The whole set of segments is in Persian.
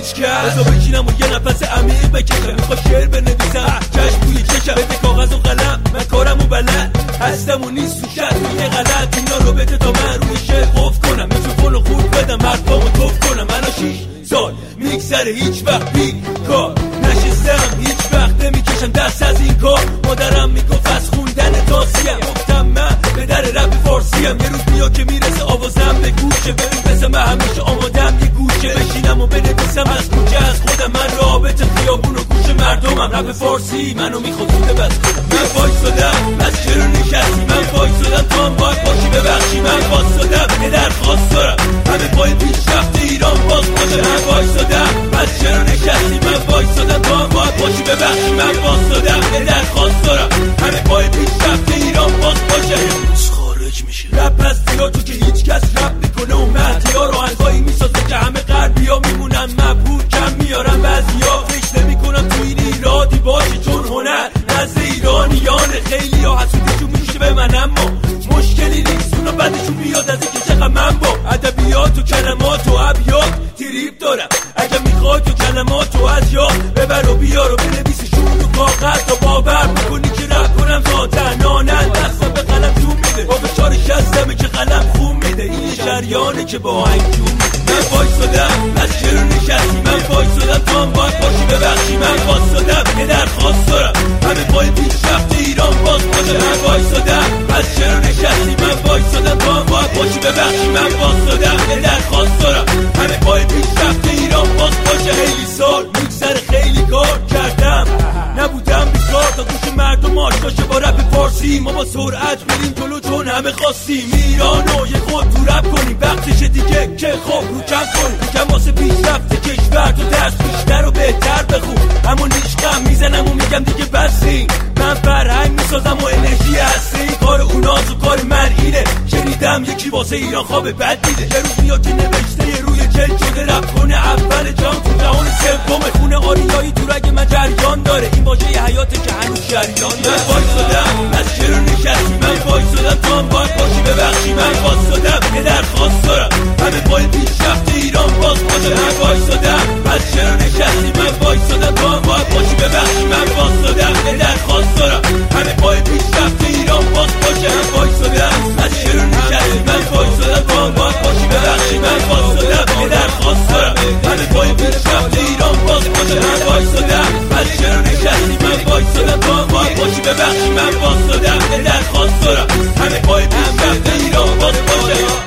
هیچ کس بذار بشینم و یه نفس عمیق بکشم میخوا شعر بنویسم چشم توی چشم بده کاغذ و قلم من کارم و بلد هستم و نیست تو شد توی غلط اینا رو بده تا من روی شعر قف کنم میکروفون رو خورد بدم حرفامو توف کنم منو 6 سال میگذره هیچ وقت بیکار نشستم هیچ وقت نمیکشم دست از این کار مادرم میگفت از خوندن تاسیم گفتم من به در رپ فارسیم یه روز بیا که میرسه آوازم به گوشه ببین پس من همیشه آمادم یه گوشه بشینم و بنویسم از کوچه از خودم من رابط خیابون و گوش مردمم رپ فارسی منو میخواد زوده بس کنم من وایسادم از چرا نشستی من وایسادم تا هم باید باشی ببخشی من وایسادم یه درخواست دارم همه پای پیشرفت ایران باز باشه من وایسادم از چرا نشستی من وایسادم تا هم باید باشی ببخشی من وایسادم یه درخواست دارم همه پای پیشرفت ایران باز باشه امروز خارج میشه رپ از دیاتو که هیچ کس رپ میکنه و مهدیا رو آهنگایی میسازه که همه غربیا میمونن مبهوت کم میارن بعضیا فکر نمیکنم تو این ایرادی باشه چون هنر نزد ایرانیانه خیلی ها حسودشون میشه به من اما مشکلی نیست اونا بعدشون بیاد از اینکه چقدر من با ادبیات و کلمات و ابیات تریپ دارم اگه میخوای تو کلمات و از یاد ببر و بیار و بنویسشون رو کاغذ تا باور میکنی که رپ کنم زادنانن دستم به قلم جون میده با فشار شستمه که قلم خون میده این شریانه که با آهنگ جون میده من وایسادم از چرا نشستی من وایسادم تا هم باید باشی ببخشی من وایسادم یه درخواست دارم همه پای پیشرفت ایران باز باشه من وایسادم از چرا نشستی من وایسادم تا هم باید باشی ببخشی من وایسادم یه درخواست دارم همه پای پیشرفت ایران باز باشه خیلی سال میگذره خیلی کار کردم نبودم بیکار تا گوش مردم آشناشه با رپ فارسی ما با سرعت میریم جلو چون همه خواستیم ایرانو یه خود تو رپ کنیم وقتشه دیگه که خوب رو کم کنیم یکم واسه پیشرفت کشور تو درس بیشتر و بهتر بخون همون نیشقم میزنم و میگم دیگه بسیم من فرهنگ میسازم و انرژی هستی کار اوناز و کار من اینه شنیدم یکی واسه ایران خواب بد دیده یه روز میاد که نوشته روی جلد شده رپ کنه اول جام تو جهان سوم خونه آریایی تو رگ من جریان داره این واژه حیاته که هنوز جریان داره من وایسادم از چرا نشستی من وایسادم تا هم باید باشی ببخشی من وایسادم یه درخواست دارم همه پای پیشرفت ایران باز باشه من وایسادم از چرا نشستی من وایسادم تا هم باید باشی ببخشی من وایسادم یه درخواست دارم همه پای پیشرفت ایران باز باشه من وایسادم از چرا نشستی من وایسادم تا هم باید باشی ببخشی من وایسادم یه درخواست دارم همه پای پیشرفت ایران باز باشه من وایسادم از چرا نشستی من وایسادم تا هم باید باشی ببخشی من وایسادم یه درخواست دارم همه پای پیشرفت ایران باز باشه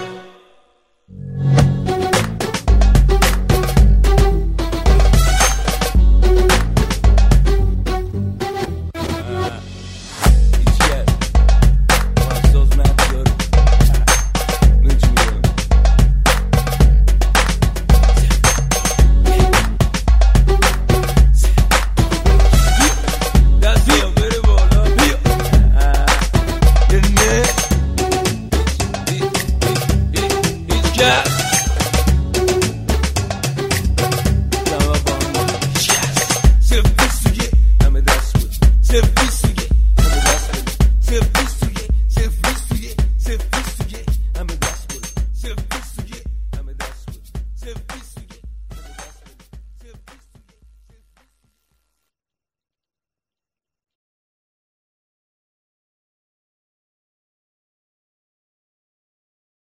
Yeah.